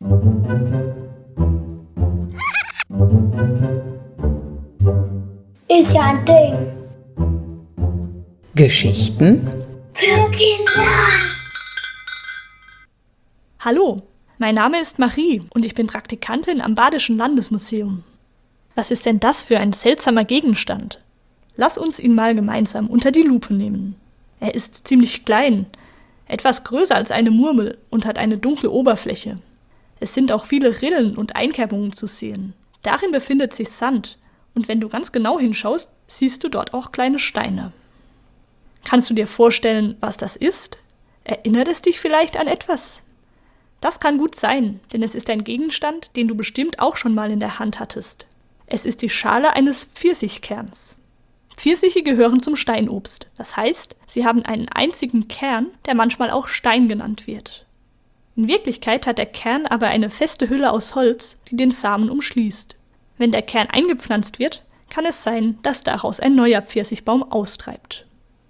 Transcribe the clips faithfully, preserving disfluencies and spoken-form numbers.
Ist ja ein Ding. Geschichten Für Kinder. Hallo, mein Name ist Marie und ich bin Praktikantin am Badischen Landesmuseum. Was ist denn das für ein seltsamer Gegenstand? Lass uns ihn mal gemeinsam unter die Lupe nehmen. Er ist ziemlich klein, etwas größer als eine Murmel und hat eine dunkle Oberfläche. Es sind auch viele Rillen und Einkerbungen zu sehen. Darin befindet sich Sand und wenn du ganz genau hinschaust, siehst du dort auch kleine Steine. Kannst du dir vorstellen, was das ist? Erinnert es dich vielleicht an etwas? Das kann gut sein, denn es ist ein Gegenstand, den du bestimmt auch schon mal in der Hand hattest. Es ist die Schale eines Pfirsichkerns. Pfirsiche gehören zum Steinobst, das heißt, sie haben einen einzigen Kern, der manchmal auch Stein genannt wird. In Wirklichkeit hat der Kern aber eine feste Hülle aus Holz, die den Samen umschließt. Wenn der Kern eingepflanzt wird, kann es sein, dass daraus ein neuer Pfirsichbaum austreibt.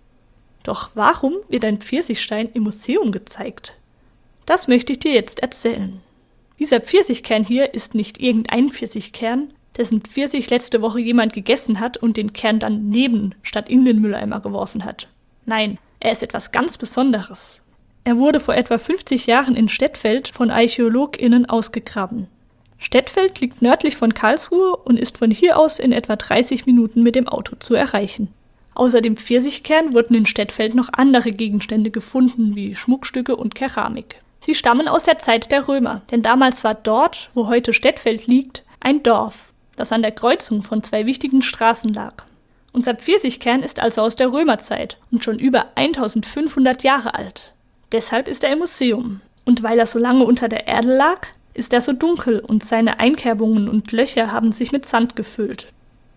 Doch warum wird ein Pfirsichstein im Museum gezeigt? Das möchte ich dir jetzt erzählen. Dieser Pfirsichkern hier ist nicht irgendein Pfirsichkern, dessen Pfirsich letzte Woche jemand gegessen hat und den Kern dann neben statt in den Mülleimer geworfen hat. Nein, er ist etwas ganz Besonderes. Er wurde vor etwa fünfzig Jahren in Stettfeld von ArchäologInnen ausgegraben. Stettfeld liegt nördlich von Karlsruhe und ist von hier aus in etwa dreißig Minuten mit dem Auto zu erreichen. Außer dem Pfirsichkern wurden in Stettfeld noch andere Gegenstände gefunden, wie Schmuckstücke und Keramik. Sie stammen aus der Zeit der Römer, denn damals war dort, wo heute Stettfeld liegt, ein Dorf, das an der Kreuzung von zwei wichtigen Straßen lag. Unser Pfirsichkern ist also aus der Römerzeit und schon über eintausendfünfhundert Jahre alt. Deshalb ist er im Museum. Und weil er so lange unter der Erde lag, ist er so dunkel und seine Einkerbungen und Löcher haben sich mit Sand gefüllt.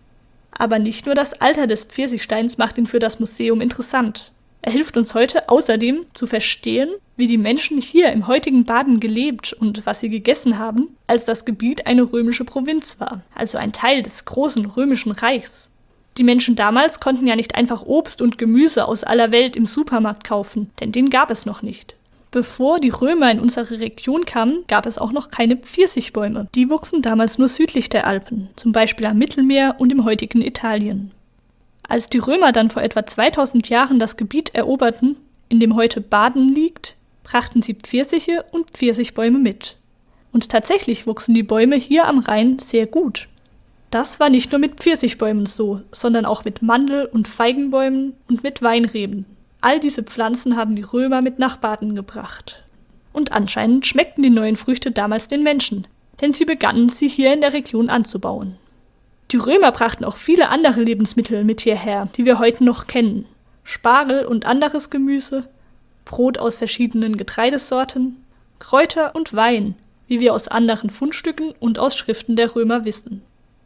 Aber nicht nur das Alter des Pfirsichsteins macht ihn für das Museum interessant. Er hilft uns heute außerdem zu verstehen, wie die Menschen hier im heutigen Baden gelebt und was sie gegessen haben, als das Gebiet eine römische Provinz war, also ein Teil des großen römischen Reichs. Die Menschen damals konnten ja nicht einfach Obst und Gemüse aus aller Welt im Supermarkt kaufen, denn den gab es noch nicht. Bevor die Römer in unsere Region kamen, gab es auch noch keine Pfirsichbäume. Die wuchsen damals nur südlich der Alpen, zum Beispiel am Mittelmeer und im heutigen Italien. Als die Römer dann vor etwa zweitausend Jahren das Gebiet eroberten, in dem heute Baden liegt, brachten sie Pfirsiche und Pfirsichbäume mit. Und tatsächlich wuchsen die Bäume hier am Rhein sehr gut. Das war nicht nur mit Pfirsichbäumen so, sondern auch mit Mandel- und Feigenbäumen und mit Weinreben. All diese Pflanzen haben die Römer mit nach Baden gebracht. Und anscheinend schmeckten die neuen Früchte damals den Menschen, denn sie begannen, sie hier in der Region anzubauen. Die Römer brachten auch viele andere Lebensmittel mit hierher, die wir heute noch kennen. Spargel und anderes Gemüse, Brot aus verschiedenen Getreidesorten, Kräuter und Wein, wie wir aus anderen Fundstücken und aus Schriften der Römer wissen.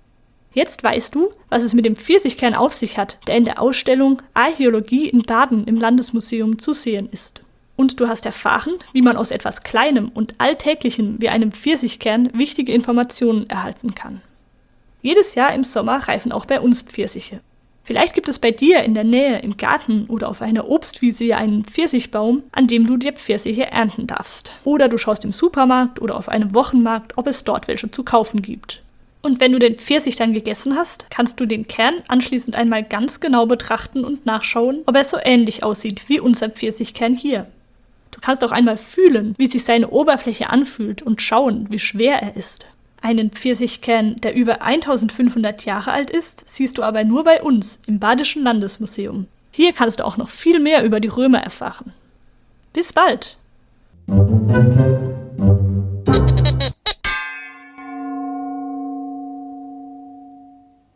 Jetzt weißt du, was es mit dem Pfirsichkern auf sich hat, der in der Ausstellung Archäologie in Baden im Landesmuseum zu sehen ist. Und du hast erfahren, wie man aus etwas Kleinem und Alltäglichem wie einem Pfirsichkern wichtige Informationen erhalten kann. Jedes Jahr im Sommer reifen auch bei uns Pfirsiche. Vielleicht gibt es bei dir in der Nähe im Garten oder auf einer Obstwiese ja einen Pfirsichbaum, an dem du dir Pfirsiche ernten darfst. Oder du schaust im Supermarkt oder auf einem Wochenmarkt, ob es dort welche zu kaufen gibt. Und wenn du den Pfirsich dann gegessen hast, kannst du den Kern anschließend einmal ganz genau betrachten und nachschauen, ob er so ähnlich aussieht wie unser Pfirsichkern hier. Du kannst auch einmal fühlen, wie sich seine Oberfläche anfühlt und schauen, wie schwer er ist. Einen Pfirsichkern, der über eintausendfünfhundert Jahre alt ist, siehst du aber nur bei uns im Badischen Landesmuseum. Hier kannst du auch noch viel mehr über die Römer erfahren. Bis bald!